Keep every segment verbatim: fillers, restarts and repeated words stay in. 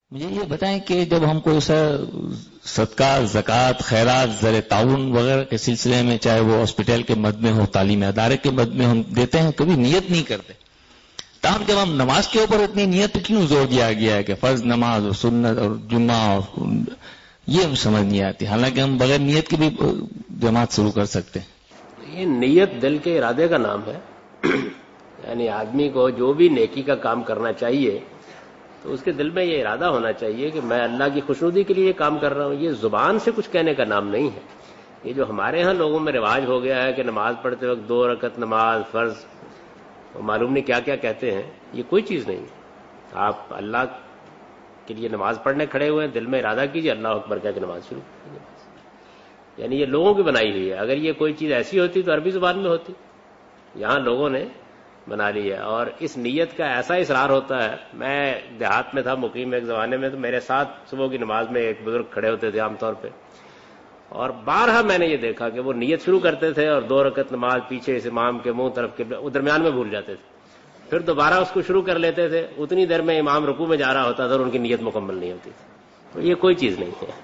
مجھے یہ بتائیں کہ جب ہم کوئی سا صدقہ، زکوٰۃ، خیرات، زر تعاون وغیرہ کے سلسلے میں، چاہے وہ ہاسپٹل کے مد میں ہو، تعلیمی ادارے کے مد میں ہم دیتے ہیں، کبھی نیت نہیں کرتے. تاہم جب ہم نماز کے اوپر اتنی نیت کیوں زور دیا گیا ہے کہ فرض نماز اور سنت اور جمعہ اور یہ ہم سمجھ نہیں آتی، حالانکہ ہم بغیر نیت کے بھی جماعت شروع کر سکتے ہیں. یہ نیت دل کے ارادے کا نام ہے. یعنی آدمی کو جو بھی نیکی کا کام کرنا چاہیے تو اس کے دل میں یہ ارادہ ہونا چاہیے کہ میں اللہ کی خوشنودی کے لیے یہ کام کر رہا ہوں. یہ زبان سے کچھ کہنے کا نام نہیں ہے. یہ جو ہمارے ہاں لوگوں میں رواج ہو گیا ہے کہ نماز پڑھتے وقت دو رکعت نماز فرض، معلوم نہیں کیا کیا کہتے ہیں، یہ کوئی چیز نہیں. آپ اللہ کے لیے نماز پڑھنے کھڑے ہوئے ہیں، دل میں ارادہ کیجیے اللہ اکبر کہہ کے نماز شروع کیجیے. یعنی یہ لوگوں کی بنائی ہوئی ہے. اگر یہ کوئی چیز ایسی ہوتی تو عربی زبان میں ہوتی، یہاں لوگوں نے بنا لی ہے. اور اس نیت کا ایسا اصرار ہوتا ہے. میں دیہات میں تھا مقیم ایک زمانے میں، تو میرے ساتھ صبح کی نماز میں ایک بزرگ کھڑے ہوتے تھے عام طور پہ، اور بارہا میں نے یہ دیکھا کہ وہ نیت شروع کرتے تھے اور دو رکعت نماز پیچھے اس امام کے منہ طرف کے درمیان میں بھول جاتے تھے، پھر دوبارہ اس کو شروع کر لیتے تھے. اتنی دیر میں امام رکوع میں جا رہا ہوتا تھا اور ان کی نیت مکمل نہیں ہوتی تھی. تو یہ کوئی چیز نہیں ہے.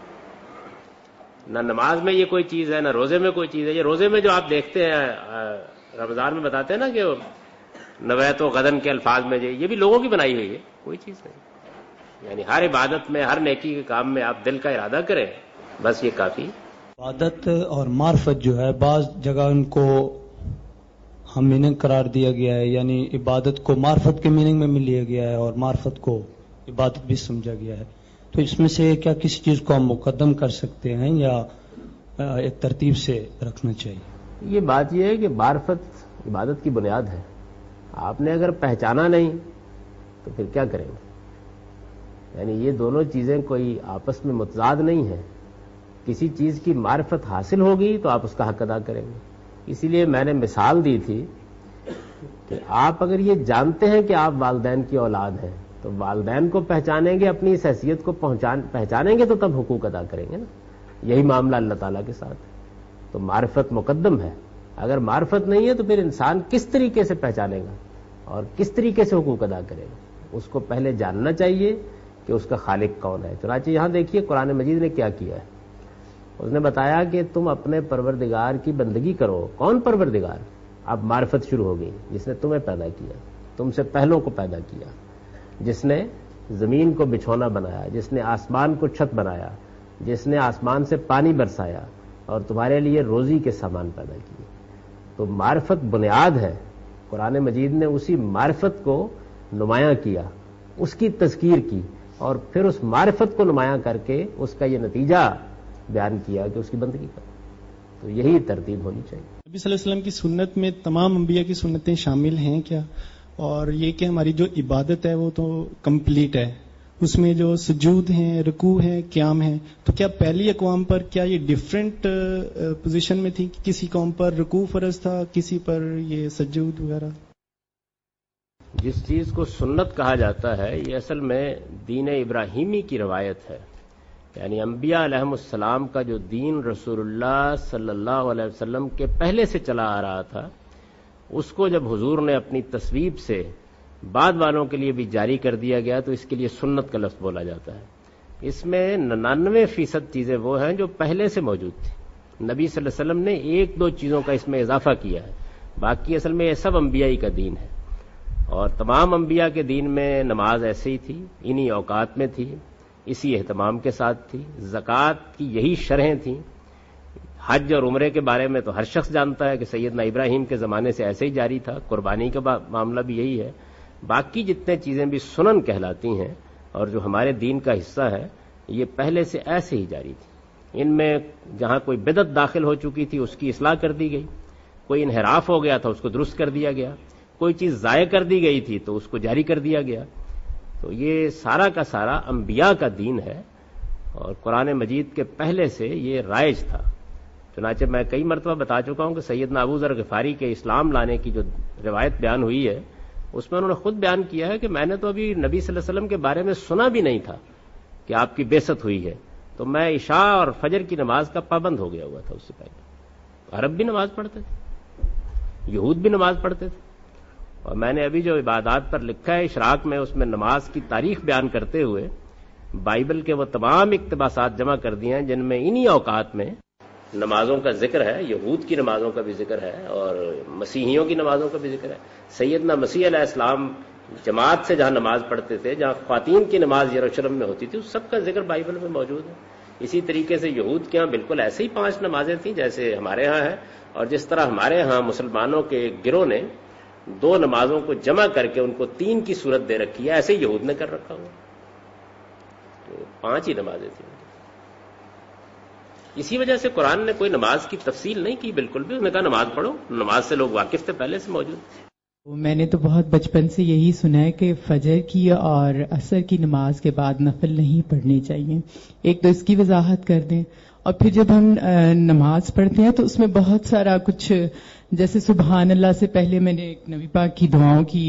نہ نماز میں یہ کوئی چیز ہے، نہ روزے میں کوئی چیز ہے. یہ روزے میں جو آپ دیکھتے ہیں رمضان میں بتاتے ہیں نا کہ نویت و غدن کے الفاظ میں، یہ بھی لوگوں کی بنائی ہوئی ہے، کوئی چیز نہیں. یعنی ہر عبادت میں، ہر نیکی کے کام میں آپ دل کا ارادہ کریں، بس یہ کافی. عبادت اور معرفت جو ہے بعض جگہ ان کو ہم میننگ قرار دیا گیا ہے، یعنی عبادت کو معرفت کے میننگ میں لیا گیا ہے اور معرفت کو عبادت بھی سمجھا گیا ہے. تو اس میں سے کیا کسی چیز کو ہم مقدم کر سکتے ہیں یا ایک ترتیب سے رکھنا چاہیے؟ یہ بات یہ ہے کہ معرفت عبادت کی بنیاد ہے. آپ نے اگر پہچانا نہیں تو پھر کیا کریں گے؟ یعنی یہ دونوں چیزیں کوئی آپس میں متضاد نہیں ہیں. کسی چیز کی معرفت حاصل ہوگی تو آپ اس کا حق ادا کریں گے. اسی لیے میں نے مثال دی تھی کہ آپ اگر یہ جانتے ہیں کہ آپ والدین کی اولاد ہیں تو والدین کو پہچانیں گے، اپنی اس حیثیت کو پہچانیں گے تو تب حقوق ادا کریں گے نا. یہی معاملہ اللہ تعالیٰ کے ساتھ ہے. تو معرفت مقدم ہے. اگر معرفت نہیں ہے تو پھر انسان کس طریقے سے پہچانے گا اور کس طریقے سے حقوق ادا کرے گا؟ اس کو پہلے جاننا چاہیے کہ اس کا خالق کون ہے. چنانچہ یہاں دیکھیے قرآن مجید نے کیا کیا ہے. اس نے بتایا کہ تم اپنے پروردگار کی بندگی کرو. کون پروردگار؟ اب معرفت شروع ہو گئی. جس نے تمہیں پیدا کیا، تم سے پہلوں کو پیدا کیا، جس نے زمین کو بچھونا بنایا، جس نے آسمان کو چھت بنایا، جس نے آسمان سے پانی برسایا اور تمہارے لیے روزی کے سامان پیدا کیے. تو معرفت بنیاد ہے. قرآن مجید نے اسی معرفت کو نمایاں کیا، اس کی تذکیر کی، اور پھر اس معرفت کو نمایاں کر کے اس کا یہ نتیجہ بیان کیا کہ اس کی بندگی کرو. تو یہی ترتیب ہونی چاہیے. نبی صلی اللہ علیہ وسلم کی سنت میں تمام انبیاء کی سنتیں شامل ہیں کیا؟ اور یہ کہ ہماری جو عبادت ہے وہ تو کمپلیٹ ہے، اس میں جو سجود ہیں، رکوع ہیں، قیام ہیں، تو کیا پہلی اقوام پر کیا یہ ڈیفرنٹ پوزیشن میں تھی؟ کسی قوم پر رکوع فرض تھا، کسی پر یہ سجود وغیرہ؟ جس چیز کو سنت کہا جاتا ہے یہ اصل میں دین ابراہیمی کی روایت ہے. یعنی انبیاء علیہم السلام کا جو دین رسول اللہ صلی اللہ علیہ وسلم کے پہلے سے چلا آ رہا تھا، اس کو جب حضور نے اپنی تصویب سے بعد والوں کے لیے بھی جاری کر دیا گیا تو اس کے لیے سنت کا لفظ بولا جاتا ہے. اس میں ننانوے فیصد چیزیں وہ ہیں جو پہلے سے موجود تھیں. نبی صلی اللہ علیہ وسلم نے ایک دو چیزوں کا اس میں اضافہ کیا ہے. باقی اصل میں یہ سب انبیاء ہی کا دین ہے. اور تمام انبیاء کے دین میں نماز ایسے ہی تھی، انہی اوقات میں تھی، اسی اہتمام کے ساتھ تھی. زکوٰۃ کی یہی شرحیں تھیں. حج اور عمرے کے بارے میں تو ہر شخص جانتا ہے کہ سیدنا ابراہیم کے زمانے سے ایسے ہی جاری تھا. قربانی کا معاملہ بھی یہی ہے. باقی جتنے چیزیں بھی سنن کہلاتی ہیں اور جو ہمارے دین کا حصہ ہے یہ پہلے سے ایسے ہی جاری تھی. ان میں جہاں کوئی بدعت داخل ہو چکی تھی اس کی اصلاح کر دی گئی، کوئی انحراف ہو گیا تھا اس کو درست کر دیا گیا، کوئی چیز ضائع کر دی گئی تھی تو اس کو جاری کر دیا گیا. تو یہ سارا کا سارا انبیاء کا دین ہے اور قرآن مجید کے پہلے سے یہ رائج تھا. چنانچہ میں کئی مرتبہ بتا چکا ہوں کہ سیدنا ابو ذر غفاری کے اسلام لانے کی جو روایت بیان ہوئی ہے اس میں انہوں نے خود بیان کیا ہے کہ میں نے تو ابھی نبی صلی اللہ علیہ وسلم کے بارے میں سنا بھی نہیں تھا کہ آپ کی بعثت ہوئی ہے، تو میں عشاء اور فجر کی نماز کا پابند ہو گیا ہوا تھا. اس سے پہلے عرب بھی نماز پڑھتے تھے، یہود بھی نماز پڑھتے تھے. اور میں نے ابھی جو عبادات پر لکھا ہے اشراق میں، اس میں نماز کی تاریخ بیان کرتے ہوئے بائبل کے وہ تمام اقتباسات جمع کر دیے ہیں جن میں انہی اوقات میں نمازوں کا ذکر ہے، یہود کی نمازوں کا بھی ذکر ہے اور مسیحیوں کی نمازوں کا بھی ذکر ہے۔ سیدنا مسیح علیہ السلام جماعت سے جہاں نماز پڑھتے تھے، جہاں خواتین کی نماز یروشلم میں ہوتی تھی، اس سب کا ذکر بائبل میں موجود ہے۔ اسی طریقے سے یہود کے ہاں بالکل ایسے ہی پانچ نمازیں تھیں جیسے ہمارے ہاں ہیں، اور جس طرح ہمارے ہاں مسلمانوں کے ایک گروہ نے دو نمازوں کو جمع کر کے ان کو تین کی صورت دے رکھی ہے، ایسے ہی یہود نے کر رکھا ہوا، تو پانچ ہی نمازیں تھیں۔ اسی وجہ سے قرآن نے کوئی نماز کی تفصیل نہیں کی بالکل بھی، انہوں نے کہا نماز پڑھو، نماز سے لوگ واقف تھے پہلے سے موجود۔ میں نے تو بہت بچپن سے یہی سنا ہے کہ فجر کی اور عصر کی نماز کے بعد نفل نہیں پڑھنی چاہیے، ایک تو اس کی وضاحت کر دیں، اور پھر جب ہم نماز پڑھتے ہیں تو اس میں بہت سارا کچھ، جیسے سبحان اللہ سے پہلے میں نے ایک نبی پاک کی دعاؤں کی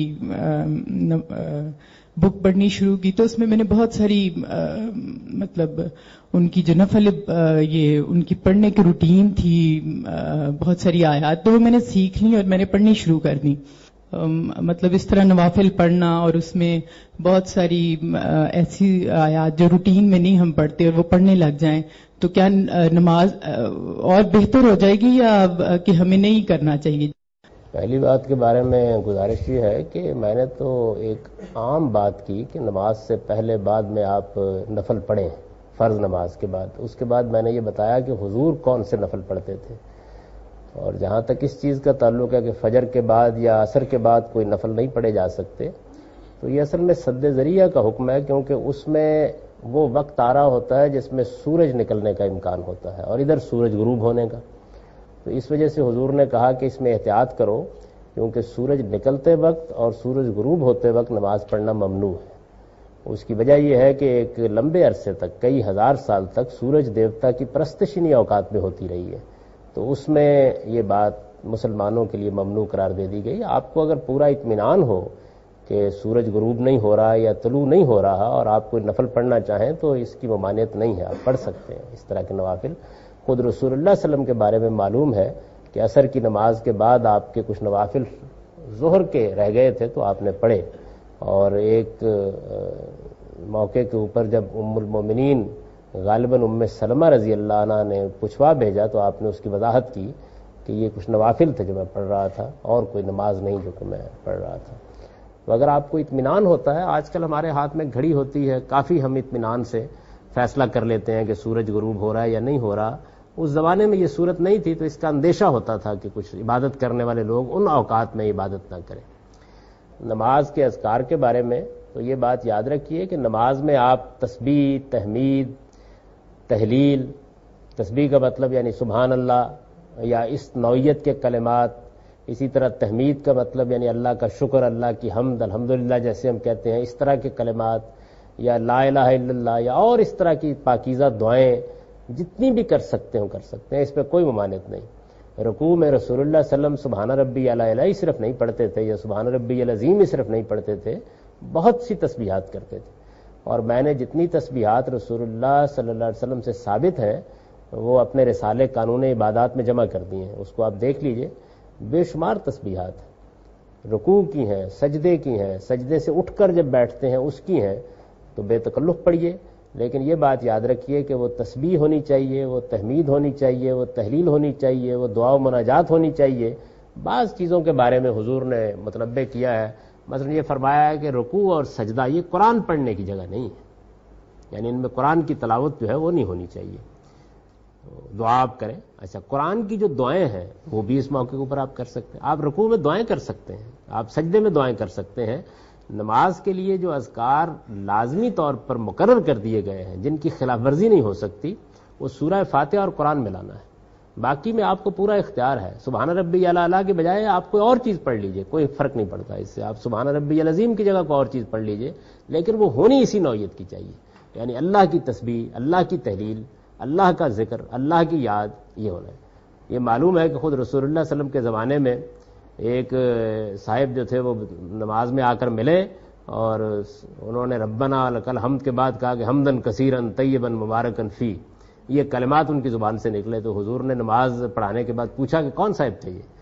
بک پڑھنی شروع کی، تو اس میں میں نے بہت ساری مطلب ان کی جو نفل یہ ان کی پڑھنے کی روٹین تھی، بہت ساری آیات تو وہ میں نے سیکھ لی اور میں نے پڑھنی شروع کر دی۔ مطلب اس طرح نوافل پڑھنا، اور اس میں بہت ساری ایسی آیات جو روٹین میں نہیں ہم پڑھتے اور وہ پڑھنے لگ جائیں، تو کیا نماز اور بہتر ہو جائے گی یا کہ ہمیں نہیں کرنا چاہیے؟ پہلی بات کے بارے میں گزارش یہ ہے کہ میں نے تو ایک عام بات کی کہ نماز سے پہلے بعد میں آپ نفل پڑھیں، فرض نماز کے بعد۔ اس کے بعد میں نے یہ بتایا کہ حضور کون سے نفل پڑھتے تھے، اور جہاں تک اس چیز کا تعلق ہے کہ فجر کے بعد یا عصر کے بعد کوئی نفل نہیں پڑھے جا سکتے، تو یہ اصل میں سد ذریعہ کا حکم ہے، کیونکہ اس میں وہ وقت آ رہا ہوتا ہے جس میں سورج نکلنے کا امکان ہوتا ہے اور ادھر سورج غروب ہونے کا، تو اس وجہ سے حضور نے کہا کہ اس میں احتیاط کرو، کیونکہ سورج نکلتے وقت اور سورج غروب ہوتے وقت نماز پڑھنا ممنوع ہے۔ اس کی وجہ یہ ہے کہ ایک لمبے عرصے تک، کئی ہزار سال تک سورج دیوتا کی پرستش انہی اوقات میں ہوتی رہی ہے، تو اس میں یہ بات مسلمانوں کے لیے ممنوع قرار دے دی گئی۔ آپ کو اگر پورا اطمینان ہو کہ سورج غروب نہیں ہو رہا یا طلوع نہیں ہو رہا اور آپ کوئی نفل پڑھنا چاہیں تو اس کی ممانعت نہیں ہے، آپ پڑھ سکتے ہیں اس طرح کے نوافل۔ خود رسول اللہ صلی اللہ علیہ وسلم کے بارے میں معلوم ہے کہ عصر کی نماز کے بعد آپ کے کچھ نوافل ظہر کے رہ گئے تھے تو آپ نے پڑھے، اور ایک موقع کے اوپر جب ام المومنین غالباً ام سلمہ رضی اللہ عنہ نے پوچھوا بھیجا تو آپ نے اس کی وضاحت کی کہ یہ کچھ نوافل تھے جو میں پڑھ رہا تھا اور کوئی نماز نہیں جو کہ میں پڑھ رہا تھا۔ تو اگر آپ کو اطمینان ہوتا ہے، آج کل ہمارے ہاتھ میں گھڑی ہوتی ہے، کافی ہم اطمینان سے فیصلہ کر لیتے ہیں کہ سورج غروب ہو رہا ہے یا نہیں ہو رہا۔ اس زمانے میں یہ صورت نہیں تھی تو اس کا اندیشہ ہوتا تھا کہ کچھ عبادت کرنے والے لوگ ان اوقات میں عبادت نہ کریں۔ نماز کے اذکار کے بارے میں تو یہ بات یاد رکھیے کہ نماز میں آپ تسبیح، تحمید، تحلیل، تسبیح کا مطلب یعنی سبحان اللہ یا اس نوعیت کے کلمات، اسی طرح تحمید کا مطلب یعنی اللہ کا شکر، اللہ کی حمد، الحمدللہ جیسے ہم کہتے ہیں، اس طرح کے کلمات، یا لا الہ الا اللہ، یا اور اس طرح کی پاکیزہ دعائیں جتنی بھی کر سکتے ہو کر سکتے ہیں، اس پہ کوئی ممانعت نہیں۔ رکوع میں رسول اللہ صلی اللہ علیہ وسلم سبحان ربی الاعلی صرف نہیں پڑھتے تھے یا سبحان ربی العظیم صرف نہیں پڑھتے تھے، بہت سی تسبیحات کرتے تھے، اور میں نے جتنی تسبیحات رسول اللہ صلی اللہ علیہ وسلم سے ثابت ہیں وہ اپنے رسالے قانون عبادات میں جمع کر دی ہیں، اس کو آپ دیکھ لیجئے، بے شمار تسبیحات رکوع کی ہیں، سجدے کی ہیں، سجدے سے اٹھ کر جب بیٹھتے ہیں اس کی ہیں، تو بے تکلف پڑھیے، لیکن یہ بات یاد رکھیے کہ وہ تسبیح ہونی چاہیے، وہ تحمید ہونی چاہیے، وہ تحلیل ہونی چاہیے، وہ دعا و مناجات ہونی چاہیے۔ بعض چیزوں کے بارے میں حضور نے مطلب کیا ہے، مثلا یہ فرمایا ہے کہ رکوع اور سجدہ یہ قرآن پڑھنے کی جگہ نہیں ہے، یعنی ان میں قرآن کی تلاوت جو ہے وہ نہیں ہونی چاہیے، دعا آپ کریں۔ اچھا، قرآن کی جو دعائیں ہیں وہ بھی اس موقع کے اوپر آپ کر سکتے ہیں، آپ رکوع میں دعائیں کر سکتے ہیں، آپ سجدے میں دعائیں کر سکتے ہیں۔ نماز کے لیے جو اذکار لازمی طور پر مقرر کر دیے گئے ہیں، جن کی خلاف ورزی نہیں ہو سکتی، وہ سورہ فاتحہ اور قرآن میں لانا ہے، باقی میں آپ کو پورا اختیار ہے۔ سبحان ربی الاعلی کے بجائے آپ کوئی اور چیز پڑھ لیجئے، کوئی فرق نہیں پڑتا اس سے، آپ سبحان ربی العظیم کی جگہ کوئی اور چیز پڑھ لیجئے، لیکن وہ ہونی اسی نوعیت کی چاہیے، یعنی اللہ کی تسبیح، اللہ کی تحلیل، اللہ کا ذکر، اللہ کی یاد، یہ ہونا ہے۔ یہ معلوم ہے کہ خود رسول اللہ صلی اللہ علیہ وسلم کے زمانے میں ایک صاحب جو تھے وہ نماز میں آ کر ملے اور انہوں نے ربنا لک الحمد کے بعد کہا کہ حمدن کثیرن طیبن مبارکن فی، یہ کلمات ان کی زبان سے نکلے، تو حضور نے نماز پڑھانے کے بعد پوچھا کہ کون صاحب تھے یہ،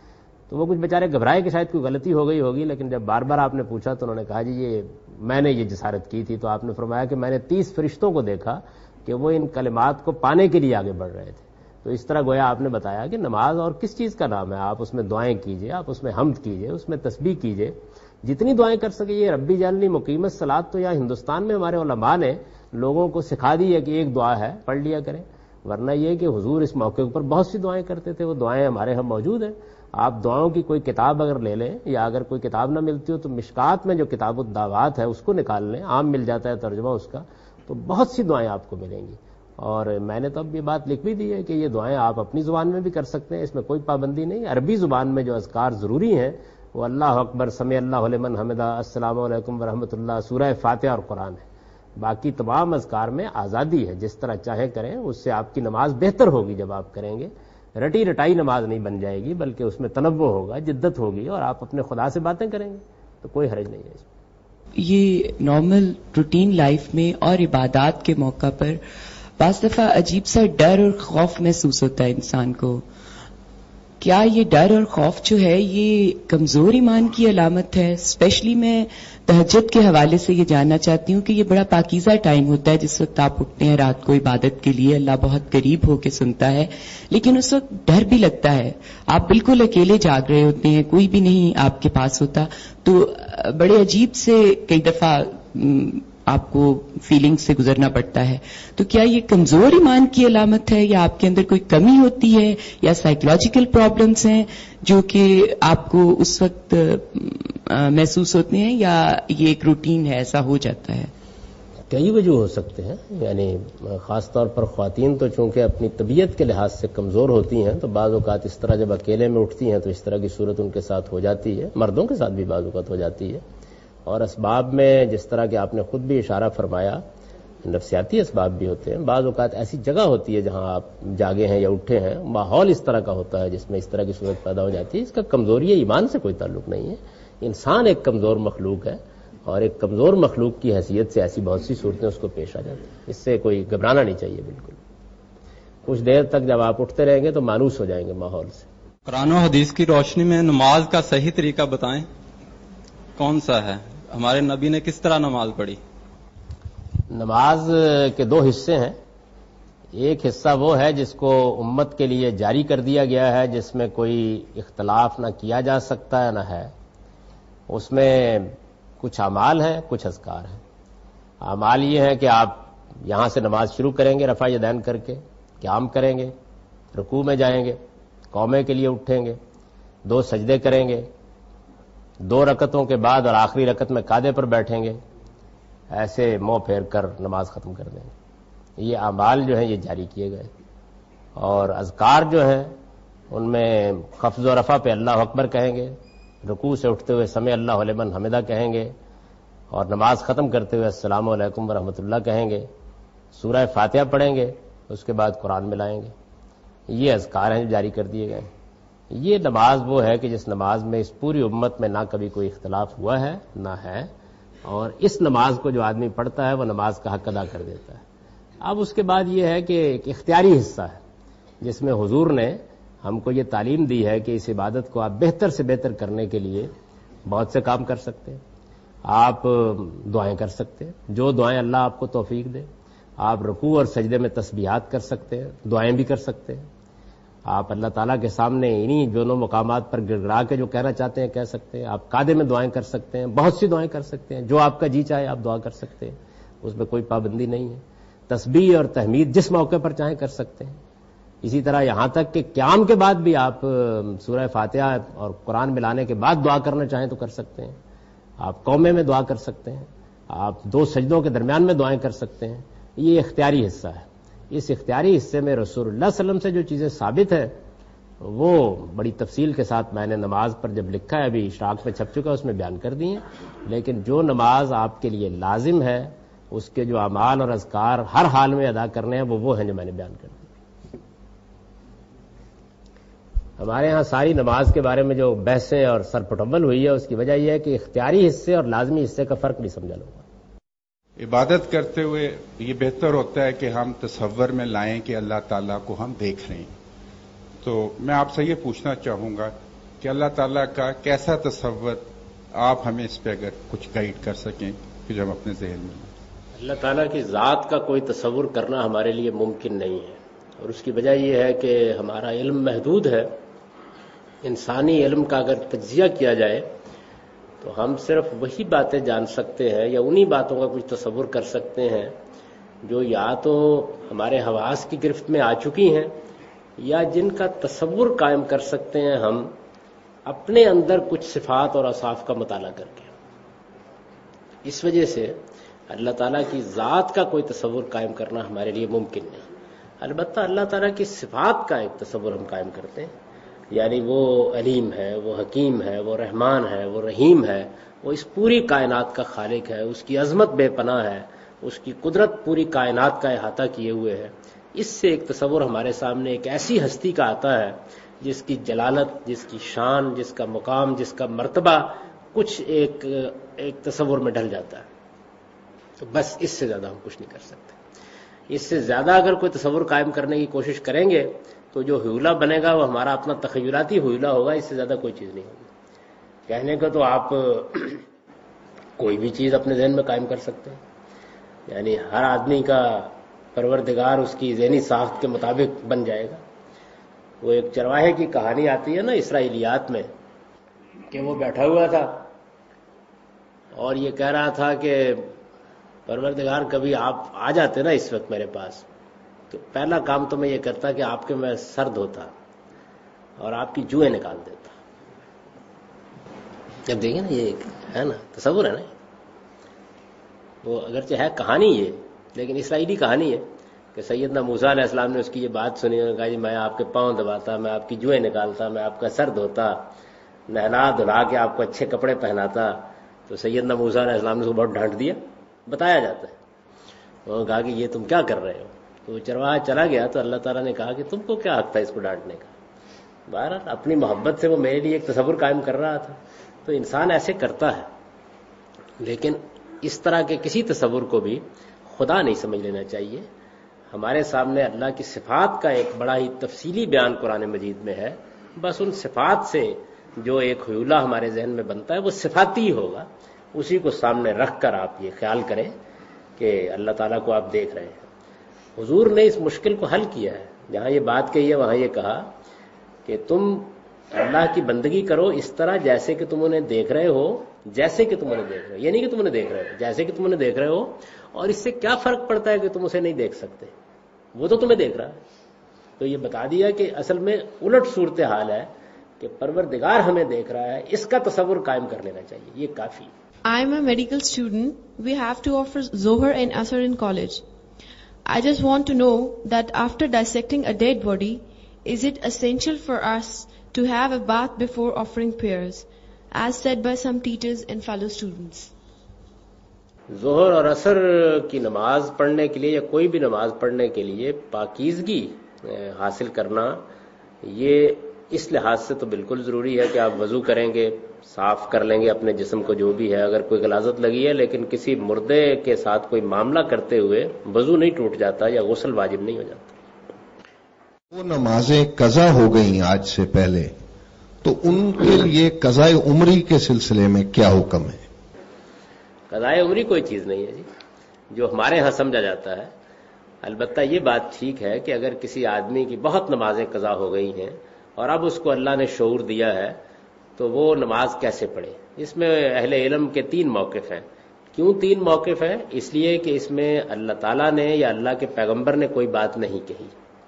تو وہ کچھ بیچارے گھبرائے کہ شاید کوئی غلطی ہو گئی ہوگی، لیکن جب بار بار آپ نے پوچھا تو انہوں نے کہا جی یہ میں نے یہ جسارت کی تھی. تو آپ نے فرمایا کہ میں نے تیس فرشتوں کو دیکھا کہ وہ ان کلمات کو پانے کے لیے آگے بڑھ رہے تھے. تو اس طرح گویا آپ نے بتایا کہ نماز اور کس چیز کا نام ہے. آپ اس میں دعائیں کیجئے، آپ اس میں حمد کیجئے، اس میں تسبیح کیجئے، جتنی دعائیں کر سکے. یہ ربی جعلنی مقیم الصلاۃ تو یہاں ہندوستان میں ہمارے علماء نے لوگوں کو سکھا دی ہے کہ ایک دعا ہے پڑھ لیا کریں، ورنہ یہ کہ حضور اس موقع پر بہت سی دعائیں کرتے تھے. وہ دعائیں ہمارے ہم موجود ہیں. آپ دعاؤں کی کوئی کتاب اگر لے لیں، یا اگر کوئی کتاب نہ ملتی ہو تو مشکات میں جو کتاب الدعوات ہے اس کو نکال لیں، عام مل جاتا ہے ترجمہ اس کا، تو بہت سی دعائیں آپ کو ملیں گی. اور میں نے تو اب یہ بات لکھ بھی دی ہے کہ یہ دعائیں آپ اپنی زبان میں بھی کر سکتے ہیں، اس میں کوئی پابندی نہیں. عربی زبان میں جو اذکار ضروری ہیں وہ اللہ اکبر، سمع اللہ لمن حمدہ، السلام علیکم ورحمۃ اللہ، سورہ فاتحہ اور قرآن ہے. باقی تمام اذکار میں آزادی ہے، جس طرح چاہیں کریں. اس سے آپ کی نماز بہتر ہوگی. جب آپ کریں گے رٹی رٹائی نماز نہیں بن جائے گی، بلکہ اس میں تنوع ہوگا، جدت ہوگی، اور آپ اپنے خدا سے باتیں کریں گے تو کوئی حرج نہیں ہے اس میں. یہ نارمل روٹین لائف میں اور عبادات کے موقع پر بعض دفعہ عجیب سا ڈر اور خوف محسوس ہوتا ہے انسان کو. کیا یہ ڈر اور خوف جو ہے یہ کمزور ایمان کی علامت ہے؟ اسپیشلی میں تہجد کے حوالے سے یہ جاننا چاہتی ہوں کہ یہ بڑا پاکیزہ ٹائم ہوتا ہے جس وقت آپ اٹھتے ہیں رات کو عبادت کے لیے، اللہ بہت قریب ہو کے سنتا ہے، لیکن اس وقت ڈر بھی لگتا ہے. آپ بالکل اکیلے جاگ رہے ہوتے ہیں، کوئی بھی نہیں آپ کے پاس ہوتا، تو بڑے عجیب سے کئی دفعہ آپ کو فیلنگ سے گزرنا پڑتا ہے. تو کیا یہ کمزور ایمان کی علامت ہے، یا آپ کے اندر کوئی کمی ہوتی ہے، یا سائیکولوجیکل پرابلمز ہیں جو کہ آپ کو اس وقت محسوس ہوتے ہیں، یا یہ ایک روٹین ہے، ایسا ہو جاتا ہے؟ کئی وجہ ہو سکتے ہیں. یعنی خاص طور پر خواتین تو چونکہ اپنی طبیعت کے لحاظ سے کمزور ہوتی ہیں، تو بعض اوقات اس طرح جب اکیلے میں اٹھتی ہیں تو اس طرح کی صورت ان کے ساتھ ہو جاتی ہے. مردوں کے ساتھ بھی بعض اوقات ہو جاتی ہے. اور اسباب میں جس طرح کہ آپ نے خود بھی اشارہ فرمایا، نفسیاتی اسباب بھی ہوتے ہیں. بعض اوقات ایسی جگہ ہوتی ہے جہاں آپ جاگے ہیں یا اٹھے ہیں، ماحول اس طرح کا ہوتا ہے جس میں اس طرح کی صورت پیدا ہو جاتی ہے. اس کا کمزوری ایمان سے کوئی تعلق نہیں ہے. انسان ایک کمزور مخلوق ہے، اور ایک کمزور مخلوق کی حیثیت سے ایسی بہت سی صورتیں اس کو پیش آ جاتی ہیں. اس سے کوئی گھبرانا نہیں چاہیے بالکل. کچھ دیر تک جب آپ اٹھتے رہیں گے تو مانوس ہو جائیں گے ماحول سے. قرآن و حدیث کی روشنی میں نماز کا صحیح طریقہ بتائیں، کون سا ہے؟ ہمارے نبی نے کس طرح نماز پڑھی؟ نماز کے دو حصے ہیں. ایک حصہ وہ ہے جس کو امت کے لیے جاری کر دیا گیا ہے، جس میں کوئی اختلاف نہ کیا جا سکتا ہے نہ ہے. اس میں کچھ اعمال ہیں، کچھ اذکار ہیں. اعمال یہ ہیں کہ آپ یہاں سے نماز شروع کریں گے رفع یدین کر کے، قیام کریں گے، رکوع میں جائیں گے، قومے کے لیے اٹھیں گے، دو سجدے کریں گے، دو رکعتوں کے بعد اور آخری رکعت میں قعدے پر بیٹھیں گے، ایسے منہ پھیر کر نماز ختم کر دیں گے. یہ اعمال جو ہیں یہ جاری کیے گئے. اور اذکار جو ہیں ان میں خفض و رفع پہ اللہ اکبر کہیں گے، رکوع سے اٹھتے ہوئے سمع اللہ لمن حمدہ کہیں گے، اور نماز ختم کرتے ہوئے السلام علیکم ورحمۃ اللہ کہیں گے، سورہ فاتحہ پڑھیں گے، اس کے بعد قرآن ملائیں گے. یہ اذکار ہیں جو جاری کر دیے گئے. یہ نماز وہ ہے کہ جس نماز میں اس پوری امت میں نہ کبھی کوئی اختلاف ہوا ہے نہ ہے، اور اس نماز کو جو آدمی پڑھتا ہے وہ نماز کا حق ادا کر دیتا ہے. اب اس کے بعد یہ ہے کہ ایک اختیاری حصہ ہے جس میں حضور نے ہم کو یہ تعلیم دی ہے کہ اس عبادت کو آپ بہتر سے بہتر کرنے کے لیے بہت سے کام کر سکتے ہیں. آپ دعائیں کر سکتے ہیں، جو دعائیں اللہ آپ کو توفیق دے. آپ رکوع اور سجدے میں تسبیحات کر سکتے ہیں، دعائیں بھی کر سکتے ہیں. آپ اللہ تعالیٰ کے سامنے انہی دونوں مقامات پر گڑ گڑا کے جو کہنا چاہتے ہیں کہہ سکتے ہیں. آپ قعدے میں دعائیں کر سکتے ہیں، بہت سی دعائیں کر سکتے ہیں، جو آپ کا جی چاہے آپ دعا کر سکتے ہیں، اس میں کوئی پابندی نہیں ہے. تسبیح اور تحمید جس موقع پر چاہیں کر سکتے ہیں. اسی طرح یہاں تک کہ قیام کے بعد بھی آپ سورہ فاتحہ اور قرآن ملانے کے بعد دعا کرنا چاہیں تو کر سکتے ہیں. آپ قومے میں دعا کر سکتے ہیں، آپ دو سجدوں کے درمیان میں دعائیں کر سکتے ہیں. یہ اختیاری حصہ ہے. اس اختیاری حصے میں رسول اللہ صلی اللہ علیہ وسلم سے جو چیزیں ثابت ہیں وہ بڑی تفصیل کے ساتھ میں نے نماز پر جب لکھا ہے، ابھی اشراق میں چھپ چکا ہے، اس میں بیان کر دی ہیں. لیکن جو نماز آپ کے لیے لازم ہے، اس کے جو اعمال اور اذکار ہر حال میں ادا کرنے ہیں وہ وہ ہیں جو میں نے بیان کر دی. ہمارے ہاں ساری نماز کے بارے میں جو بحثیں اور سرپٹمبل ہوئی ہے، اس کی وجہ یہ ہے کہ اختیاری حصے اور لازمی حصے کا فرق نہیں سمجھا لوگوں. عبادت کرتے ہوئے یہ بہتر ہوتا ہے کہ ہم تصور میں لائیں کہ اللہ تعالیٰ کو ہم دیکھ رہے ہیں. تو میں آپ سے یہ پوچھنا چاہوں گا کہ اللہ تعالیٰ کا کیسا تصور آپ ہمیں اس پہ اگر کچھ گائیڈ کر سکیں کہ جو ہم اپنے ذہن میں اللہ تعالیٰ کی ذات کا کوئی تصور کرنا ہمارے لیے ممکن نہیں ہے، اور اس کی وجہ یہ ہے کہ ہمارا علم محدود ہے. انسانی علم کا اگر تجزیہ کیا جائے تو ہم صرف وہی باتیں جان سکتے ہیں یا انہی باتوں کا کچھ تصور کر سکتے ہیں جو یا تو ہمارے حواس کی گرفت میں آ چکی ہیں یا جن کا تصور قائم کر سکتے ہیں ہم اپنے اندر کچھ صفات اور اوصاف کا مطالعہ کر کے. اس وجہ سے اللہ تعالیٰ کی ذات کا کوئی تصور قائم کرنا ہمارے لیے ممکن نہیں. البتہ اللہ تعالیٰ کی صفات کا ایک تصور ہم قائم کرتے ہیں، یعنی وہ علیم ہے، وہ حکیم ہے، وہ رحمان ہے، وہ رحیم ہے، وہ اس پوری کائنات کا خالق ہے، اس کی عظمت بے پناہ ہے، اس کی قدرت پوری کائنات کا احاطہ کیے ہوئے ہے. اس سے ایک تصور ہمارے سامنے ایک ایسی ہستی کا آتا ہے جس کی جلالت، جس کی شان، جس کا مقام، جس کا مرتبہ کچھ ایک ایک تصور میں ڈھل جاتا ہے. تو بس اس سے زیادہ ہم کچھ نہیں کر سکتے. اس سے زیادہ اگر کوئی تصور قائم کرنے کی کوشش کریں گے تو جو حیولہ بنے گا وہ ہمارا اپنا تخیلاتی حیولہ ہوگا، اس سے زیادہ کوئی چیز نہیں ہوگی. کہنے کا تو آپ کوئی بھی چیز اپنے ذہن میں قائم کر سکتے ہیں، یعنی ہر آدمی کا پروردگار اس کی ذہنی ساخت کے مطابق بن جائے گا. وہ ایک چرواہے کی کہانی آتی ہے نا اسرائیلیات میں کہ وہ بیٹھا ہوا تھا اور یہ کہہ رہا تھا کہ پروردگار کبھی آپ آ جاتے نا اس وقت میرے پاس تو پہلا کام تو میں یہ کرتا کہ آپ کے میں سر دھوتا اور آپ کی جوئیں نکال دیتا. جب دیکھیں نا یہ ہے نا تصور ہے نا، وہ اگرچہ ہے کہانی یہ لیکن اسرائیلی کہانی ہے کہ سیدنا موسیٰ علیہ السلام نے اس کی یہ بات سنی اور کہا جی میں آپ کے پاؤں دباتا، میں آپ کی جوئیں نکالتا، میں آپ کا سر دھوتا، نہلا دھلا کے آپ کو اچھے کپڑے پہناتا. تو سیدنا موسیٰ علیہ السلام نے اس کو بہت ڈانٹ دیا. بتایا جاتا ہے انہوں نے کہا کہ یہ تم کیا کر رہے ہو. تو وہ چرواہا چلا گیا تو اللہ تعالیٰ نے کہا کہ تم کو کیا حق تھا اس کو ڈانٹنے کا. بہرحال اپنی محبت سے وہ میرے لیے ایک تصور قائم کر رہا تھا. تو انسان ایسے کرتا ہے، لیکن اس طرح کے کسی تصور کو بھی خدا نہیں سمجھ لینا چاہیے. ہمارے سامنے اللہ کی صفات کا ایک بڑا ہی تفصیلی بیان قرآن مجید میں ہے. بس ان صفات سے جو ایک حیولہ ہمارے ذہن میں بنتا ہے وہ صفاتی ہوگا. اسی کو سامنے رکھ کر آپ یہ خیال کریں کہ اللہ تعالیٰ کو آپ دیکھ رہے ہیں. حضور نے اس مشکل کو حل کیا ہے. جہاں یہ بات کہی ہے وہاں یہ کہا کہ تم اللہ کی بندگی کرو اس طرح جیسے کہ تم انہیں دیکھ رہے ہو، جیسے کہ تم انہیں دیکھ رہے ہو. یہ نہیں کہ تم انہیں دیکھ رہے ہو، جیسے کہ تم انہیں دیکھ رہے ہو. اور اس سے کیا فرق پڑتا ہے کہ تم اسے نہیں دیکھ سکتے، وہ تو تمہیں دیکھ رہا ہے. تو یہ بتا دیا کہ اصل میں الٹ صورتحال ہے کہ پروردگار ہمیں دیکھ رہا ہے، اس کا تصور قائم کر لینا چاہیے، یہ کافی. I'm a medical student. We have to offer Zohar and Asr in college. I just want to know that after dissecting a dead body, is it essential for us to have a bath before offering prayers, as said by some teachers and fellow students? ظہر اور عصر کی نماز پڑھنے کے لیے یا کوئی بھی نماز پڑھنے کے لیے پاکیزگی حاصل کرنا یہ اس لحاظ سے تو بالکل ضروری ہے کہ آپ وضو کریں گے، صاف کر لیں گے اپنے جسم کو جو بھی ہے. اگر کوئی غلاظت لگی ہے لیکن کسی مردے کے ساتھ کوئی معاملہ کرتے ہوئے وضو نہیں ٹوٹ جاتا یا غسل واجب نہیں ہو جاتا. وہ نمازیں قضا ہو گئیں آج سے پہلے، تو ان کے لیے قضاء عمری کے سلسلے میں کیا حکم ہے؟ قضاء عمری کوئی چیز نہیں ہے جی جو ہمارے ہاں سمجھا جاتا ہے. البتہ یہ بات ٹھیک ہے کہ اگر کسی آدمی کی بہت نمازیں قضا ہو گئی ہیں اور اب اس کو اللہ نے شعور دیا ہے تو وہ نماز کیسے پڑھے. اس میں اہل علم کے تین موقف ہیں. کیوں تین موقف ہیں؟ اس لیے کہ اس میں اللہ تعالیٰ نے یا اللہ کے پیغمبر نے کوئی بات نہیں کہی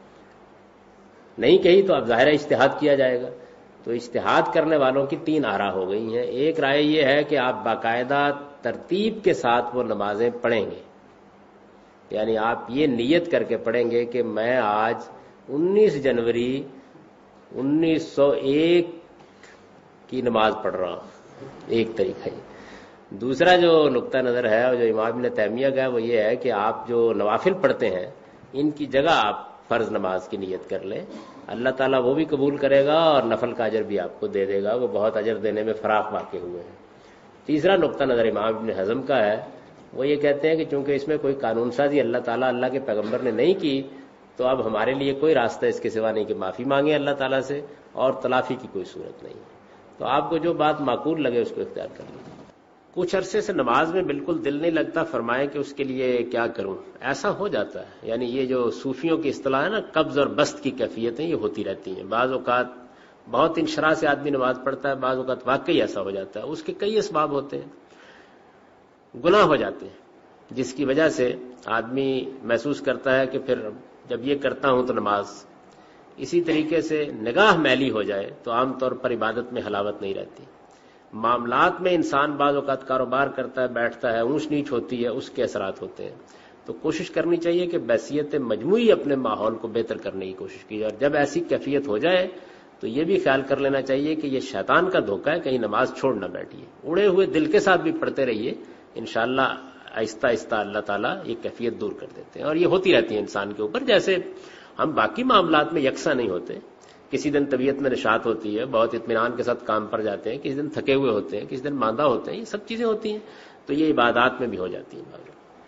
نہیں کہی تو اب ظاہر اجتہاد کیا جائے گا. تو اجتہاد کرنے والوں کی تین آراء ہو گئی ہیں. ایک رائے یہ ہے کہ آپ باقاعدہ ترتیب کے ساتھ وہ نمازیں پڑھیں گے، یعنی آپ یہ نیت کر کے پڑھیں گے کہ میں آج انیس جنوری انیس سو ایک کی نماز پڑھ رہا ہوں. ایک طریقہ ہے. دوسرا جو نقطہ نظر ہے اور جو امام ابن تیمیہ کا ہے وہ یہ ہے کہ آپ جو نوافل پڑھتے ہیں ان کی جگہ آپ فرض نماز کی نیت کر لیں. اللہ تعالیٰ وہ بھی قبول کرے گا اور نفل کا اجر بھی آپ کو دے دے گا. وہ بہت اجر دینے میں فراخ واقع ہوئے ہیں. تیسرا نقطہ نظر امام ابن حزم کا ہے، وہ یہ کہتے ہیں کہ چونکہ اس میں کوئی قانون سازی اللہ تعالیٰ اللہ کے پیغمبر نے نہیں کی تو اب ہمارے لیے کوئی راستہ اس کے سوا نہیں کہ معافی مانگیں اللہ تعالیٰ سے، اور تلافی کی کوئی صورت نہیں. تو آپ کو جو بات معقول لگے اس کو اختیار کر لیجیے. کچھ عرصے سے نماز میں بالکل دل نہیں لگتا، فرمائیں کہ اس کے لیے کیا کروں. ایسا ہو جاتا ہے، یعنی یہ جو صوفیوں کی اصطلاح ہے نا، قبض اور بسط کی کیفیتیں یہ ہوتی رہتی ہیں. بعض اوقات بہت انشراح سے آدمی نماز پڑھتا ہے، بعض اوقات واقعی ایسا ہو جاتا ہے. اس کے کئی اسباب ہوتے ہیں. گناہ ہو جاتے ہیں جس کی وجہ سے آدمی محسوس کرتا ہے کہ پھر جب یہ کرتا ہوں تو نماز. اسی طریقے سے نگاہ میلی ہو جائے تو عام طور پر عبادت میں حلاوت نہیں رہتی. معاملات میں انسان بعض اوقات کاروبار کرتا ہے، بیٹھتا ہے، اونچ نیچ ہوتی ہے، اس کے اثرات ہوتے ہیں. تو کوشش کرنی چاہیے کہ بحیثیت مجموعی اپنے ماحول کو بہتر کرنے کی کوشش کی جائے. اور جب ایسی کیفیت ہو جائے تو یہ بھی خیال کر لینا چاہیے کہ یہ شیطان کا دھوکہ ہے، کہیں نماز چھوڑ نہ بیٹھیے. اڑے ہوئے دل کے ساتھ بھی پڑھتے رہیے، انشاءاللہ آہستہ آہستہ اللہ تعالیٰ یہ کیفیت دور کر دیتے ہیں. اور یہ ہوتی رہتی ہے انسان کے اوپر، جیسے ہم باقی معاملات میں یکساں نہیں ہوتے. کسی دن طبیعت میں نشاط ہوتی ہے، بہت اطمینان کے ساتھ کام پر جاتے ہیں، کسی دن تھکے ہوئے ہوتے ہیں، کسی دن ماندہ ہوتے ہیں. یہ سب چیزیں ہوتی ہیں، تو یہ عبادات میں بھی ہو جاتی ہیں.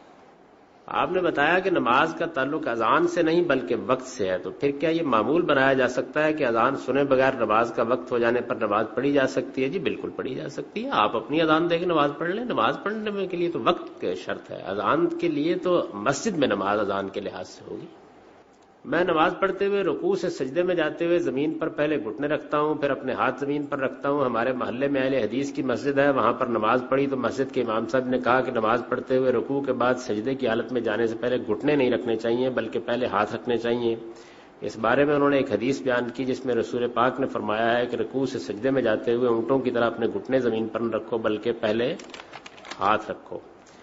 آپ نے بتایا کہ نماز کا تعلق اذان سے نہیں بلکہ وقت سے ہے، تو پھر کیا یہ معمول بنایا جا سکتا ہے کہ اذان سنے بغیر نماز کا وقت ہو جانے پر نماز پڑھی جا سکتی ہے؟ جی بالکل پڑھی جا سکتی ہے. آپ اپنی اذان دے کے نماز پڑھ لیں. نماز پڑھنے کے لیے تو وقت کی شرط ہے، اذان کے لیے تو مسجد میں نماز اذان کے لحاظ سے ہوگی. میں نماز پڑھتے ہوئے رکوع سے سجدے میں جاتے ہوئے زمین پر پہلے گھٹنے رکھتا ہوں، پھر اپنے ہاتھ زمین پر رکھتا ہوں. ہمارے محلے میں اہل حدیث کی مسجد ہے، وہاں پر نماز پڑھی تو مسجد کے امام صاحب نے کہا کہ نماز پڑھتے ہوئے رکوع کے بعد سجدے کی حالت میں جانے سے پہلے گھٹنے نہیں رکھنے چاہیے بلکہ پہلے ہاتھ رکھنے چاہیے. اس بارے میں انہوں نے ایک حدیث بیان کی جس میں رسول پاک نے فرمایا ہے کہ رکوع سے سجدے میں جاتے ہوئے اونٹوں کی طرح اپنے گھٹنے زمین پر نہ رکھو بلکہ پہلے ہاتھ رکھو.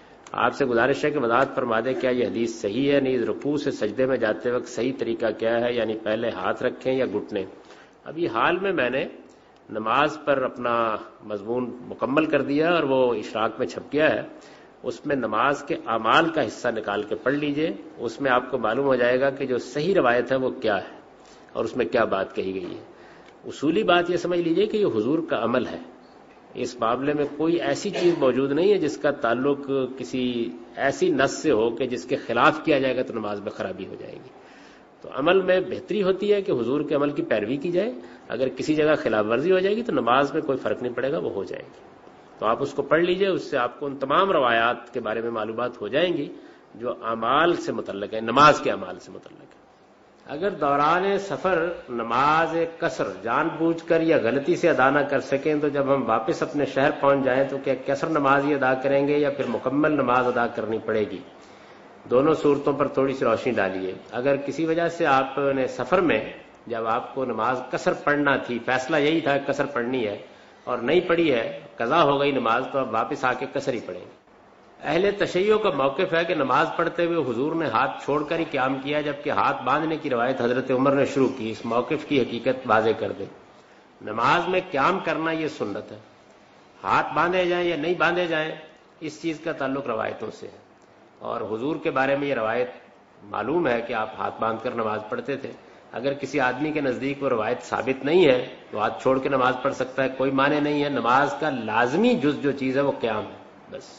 آپ سے گزارش ہے کہ وضاحت فرما دیں کیا یہ حدیث صحیح ہے؟ نیز رکوع سے سجدے میں جاتے وقت صحیح طریقہ کیا ہے، یعنی پہلے ہاتھ رکھیں یا گھٹنے؟ ابھی حال میں میں نے نماز پر اپنا مضمون مکمل کر دیا اور وہ اشراق میں چھپ گیا ہے. اس میں نماز کے اعمال کا حصہ نکال کے پڑھ لیجئے، اس میں آپ کو معلوم ہو جائے گا کہ جو صحیح روایت ہے وہ کیا ہے اور اس میں کیا بات کہی گئی ہے. اصولی بات یہ سمجھ لیجئے کہ یہ حضور کا عمل ہے. اس معاملے میں کوئی ایسی چیز موجود نہیں ہے جس کا تعلق کسی ایسی نص سے ہو کہ جس کے خلاف کیا جائے گا تو نماز میں خرابی ہو جائے گی. تو عمل میں بہتری ہوتی ہے کہ حضور کے عمل کی پیروی کی جائے. اگر کسی جگہ خلاف ورزی ہو جائے گی تو نماز میں کوئی فرق نہیں پڑے گا، وہ ہو جائے گی. تو آپ اس کو پڑھ لیجئے، اس سے آپ کو ان تمام روایات کے بارے میں معلومات ہو جائیں گی جو اعمال سے متعلق ہے، نماز کے اعمال سے متعلق ہے. اگر دوران سفر نماز قصر جان بوجھ کر یا غلطی سے ادا نہ کر سکیں تو جب ہم واپس اپنے شہر پہنچ جائیں تو کیا قصر نماز ہی ادا کریں گے یا پھر مکمل نماز ادا کرنی پڑے گی؟ دونوں صورتوں پر تھوڑی سی روشنی ڈالیے. اگر کسی وجہ سے آپ نے سفر میں جب آپ کو نماز قصر پڑھنا تھی، فیصلہ یہی تھا کہ قصر پڑھنی ہے اور نہیں پڑھی ہے، قضا ہو گئی نماز، تو اب واپس آ کے قصر ہی پڑھیں گے. اہل تشیع کا موقف ہے کہ نماز پڑھتے ہوئے حضور نے ہاتھ چھوڑ کر ہی قیام کیا جبکہ ہاتھ باندھنے کی روایت حضرت عمر نے شروع کی. اس موقف کی حقیقت واضح کر دیں. نماز میں قیام کرنا یہ سنت ہے. ہاتھ باندھے جائیں یا نہیں باندھے جائیں اس چیز کا تعلق روایتوں سے ہے، اور حضور کے بارے میں یہ روایت معلوم ہے کہ آپ ہاتھ باندھ کر نماز پڑھتے تھے. اگر کسی آدمی کے نزدیک وہ روایت ثابت نہیں ہے تو ہاتھ چھوڑ کے نماز پڑھ سکتا ہے، کوئی معنی نہیں ہے. نماز کا لازمی جز جو چیز ہے وہ قیام ہے. بس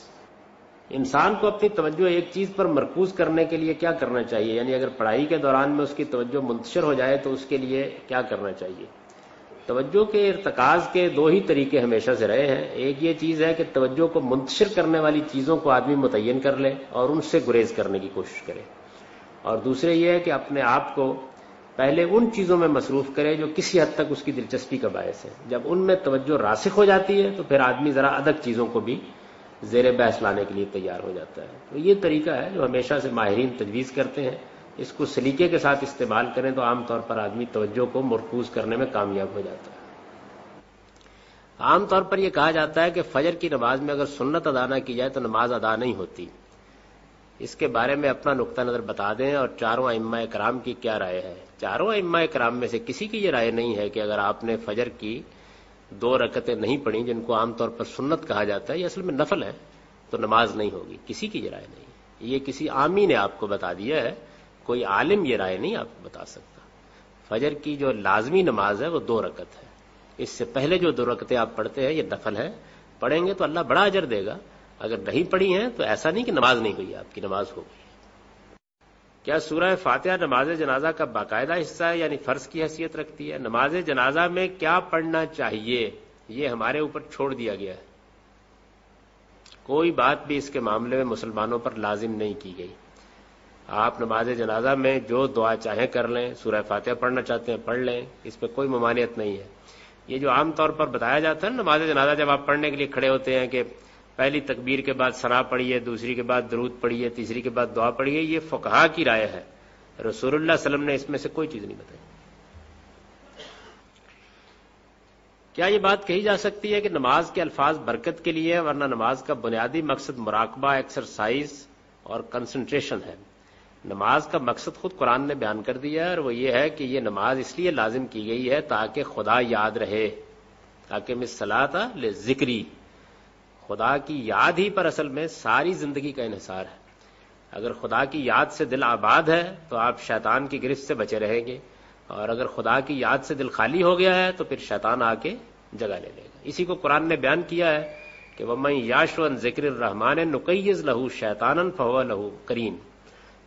انسان کو اپنی توجہ ایک چیز پر مرکوز کرنے کے لیے کیا کرنا چاہیے؟ یعنی اگر پڑھائی کے دوران میں اس کی توجہ منتشر ہو جائے تو اس کے لیے کیا کرنا چاہیے؟ توجہ کے ارتکاز کے دو ہی طریقے ہمیشہ سے رہے ہیں. ایک یہ چیز ہے کہ توجہ کو منتشر کرنے والی چیزوں کو آدمی متعین کر لے اور ان سے گریز کرنے کی کوشش کرے، اور دوسرے یہ ہے کہ اپنے آپ کو پہلے ان چیزوں میں مصروف کرے جو کسی حد تک اس کی دلچسپی کا باعث ہے. جب ان میں توجہ راسخ ہو جاتی ہے تو پھر آدمی ذرا ادھک چیزوں کو بھی زیر بحث لانے کے لیے تیار ہو جاتا ہے. تو یہ طریقہ ہے جو ہمیشہ سے ماہرین تجویز کرتے ہیں. اس کو سلیقے کے ساتھ استعمال کریں تو عام طور پر آدمی توجہ کو مرکوز کرنے میں کامیاب ہو جاتا ہے. عام طور پر یہ کہا جاتا ہے کہ فجر کی نماز میں اگر سنت ادا نہ کی جائے تو نماز ادا نہیں ہوتی. اس کے بارے میں اپنا نقطہ نظر بتا دیں اور چاروں ائمہ کرام کی کیا رائے ہے. چاروں ائمہ کرام میں سے کسی کی یہ رائے نہیں ہے کہ اگر آپ نے فجر کی دو رکعتیں نہیں پڑھی جن کو عام طور پر سنت کہا جاتا ہے، یہ اصل میں نفل ہے، تو نماز نہیں ہوگی. کسی کی یہ رائے نہیں. یہ کسی عامی نے آپ کو بتا دیا ہے، کوئی عالم یہ رائے نہیں آپ کو بتا سکتا. فجر کی جو لازمی نماز ہے وہ دو رکعت ہے. اس سے پہلے جو دو رکعتیں آپ پڑھتے ہیں یہ نفل ہے. پڑھیں گے تو اللہ بڑا اجر دے گا. اگر نہیں پڑھی ہیں تو ایسا نہیں کہ نماز نہیں ہوئی، آپ کی نماز ہو گئی. کیا سورہ فاتحہ نماز جنازہ کا باقاعدہ حصہ ہے یعنی فرض کی حیثیت رکھتی ہے؟ نماز جنازہ میں کیا پڑھنا چاہیے؟ یہ ہمارے اوپر چھوڑ دیا گیا ہے. کوئی بات بھی اس کے معاملے میں مسلمانوں پر لازم نہیں کی گئی. آپ نماز جنازہ میں جو دعا چاہیں کر لیں، سورہ فاتحہ پڑھنا چاہتے ہیں پڑھ لیں، اس پہ کوئی ممانعت نہیں ہے. یہ جو عام طور پر بتایا جاتا ہے نماز جنازہ جب آپ پڑھنے کے لیے کھڑے ہوتے ہیں کہ پہلی تکبیر کے بعد ثنا پڑھیے، دوسری کے بعد درود پڑھیے، تیسری کے بعد دعا پڑھیے، یہ فقہا کی رائے ہے. رسول اللہ صلی اللہ علیہ وسلم نے اس میں سے کوئی چیز نہیں بتائی. کیا یہ بات کہی جا سکتی ہے کہ نماز کے الفاظ برکت کے لیے، ورنہ نماز کا بنیادی مقصد مراقبہ، ایکسرسائز اور کنسنٹریشن ہے؟ نماز کا مقصد خود قرآن نے بیان کر دیا ہے، اور وہ یہ ہے کہ یہ نماز اس لیے لازم کی گئی ہے تاکہ خدا یاد رہے. تاکہ الصلاۃ لذکری، خدا کی یاد ہی پر اصل میں ساری زندگی کا انحصار ہے. اگر خدا کی یاد سے دل آباد ہے تو آپ شیطان کی گرفت سے بچے رہیں گے، اور اگر خدا کی یاد سے دل خالی ہو گیا ہے تو پھر شیطان آ کے جگہ لے لے گا. اسی کو قرآن نے بیان کیا ہے کہ وَمَن یَعْشُ عَن ذِکْرِ الرَّحْمَٰنِ نُقَیِّضْ لَهُ شَیطَانًا فَهُوَ لَهُ قَرِین.